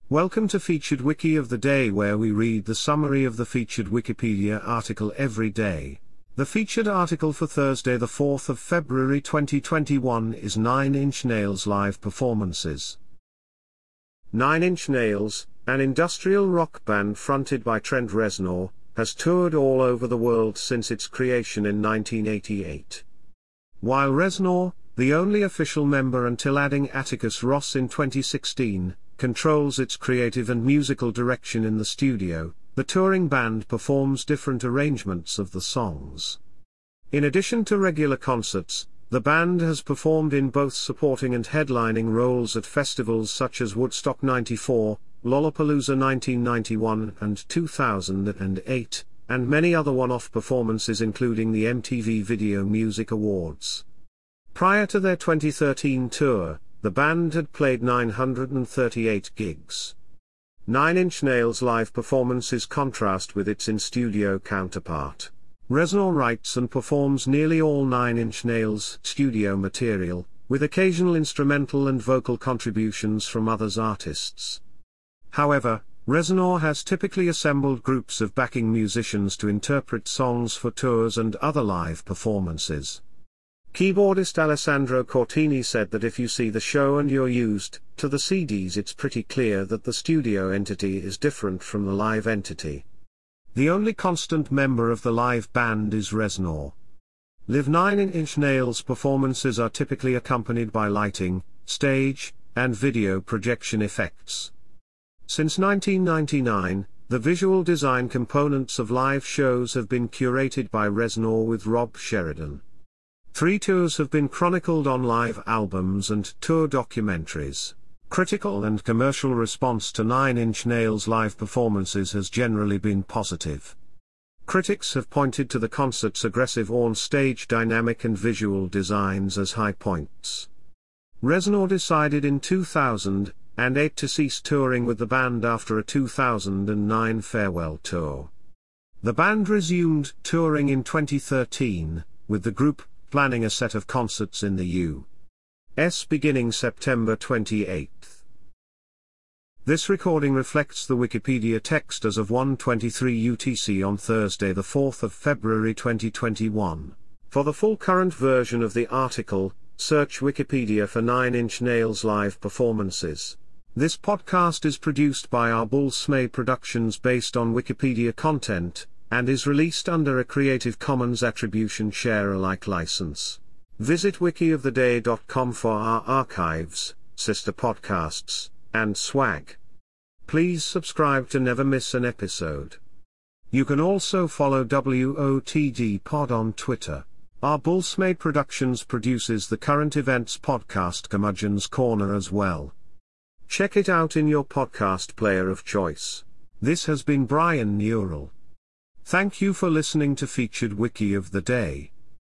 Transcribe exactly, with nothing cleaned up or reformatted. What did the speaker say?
Welcome to Featured Wiki of the Day, where we read the summary of the featured Wikipedia article every day. The featured article for Thursday the fourth of February twenty twenty-one is Nine Inch Nails live performances. Nine Inch Nails, an industrial rock band fronted by Trent Reznor, has toured all over the world since its creation in nineteen eighty-eight. While Reznor, the only official member until adding Atticus Ross in twenty sixteen, controls its creative and musical direction in the studio, the touring band performs different arrangements of the songs. In addition to regular concerts, the band has performed in both supporting and headlining roles at festivals such as Woodstock ninety-four, Lollapalooza nineteen ninety-one and two thousand eight, and many other one-off performances including the M T V Video Music Awards. Prior to their twenty thirteen tour, the band had played nine hundred thirty-eight gigs. Nine Inch Nails' live performances contrast with its in-studio counterpart. Reznor writes and performs nearly all Nine Inch Nails' studio material, with occasional instrumental and vocal contributions from other artists. However, Reznor has typically assembled groups of backing musicians to interpret songs for tours and other live performances. Keyboardist Alessandro Cortini said that if you see the show and you're used to the C Ds, it's pretty clear that the studio entity is different from the live entity. The only constant member of the live band is Reznor. Live Nine Inch Nails performances are typically accompanied by lighting, stage, and video projection effects. Since nineteen ninety-nine, the visual design components of live shows have been curated by Reznor with Rob Sheridan. Three tours have been chronicled on live albums and tour documentaries. Critical and commercial response to Nine Inch Nails' live performances has generally been positive. Critics have pointed to the concert's aggressive on-stage dynamic and visual designs as high points. Reznor decided in two thousand eight to cease touring with the band after a two thousand nine farewell tour. The band resumed touring in twenty thirteen, with the group planning a set of concerts in the U S beginning September twenty-eighth. This recording reflects the Wikipedia text as of one twenty-three U T C on Thursday the fourth of February twenty twenty-one. For the full current version of the article, search Wikipedia for Nine Inch Nails live performances. This podcast is produced by Arbul Smay Productions based on Wikipedia content, and is released under a Creative Commons Attribution Share Alike license. Visit wiki of the day dot com for our archives, sister podcasts, and swag. Please subscribe to never miss an episode. You can also follow W O T D Pod on Twitter. Arbul Smay Productions produces the current events podcast Curmudgeon's Corner as well. Check it out in your podcast player of choice. This has been Brian Neural. Thank you for listening to Featured Wiki of the Day.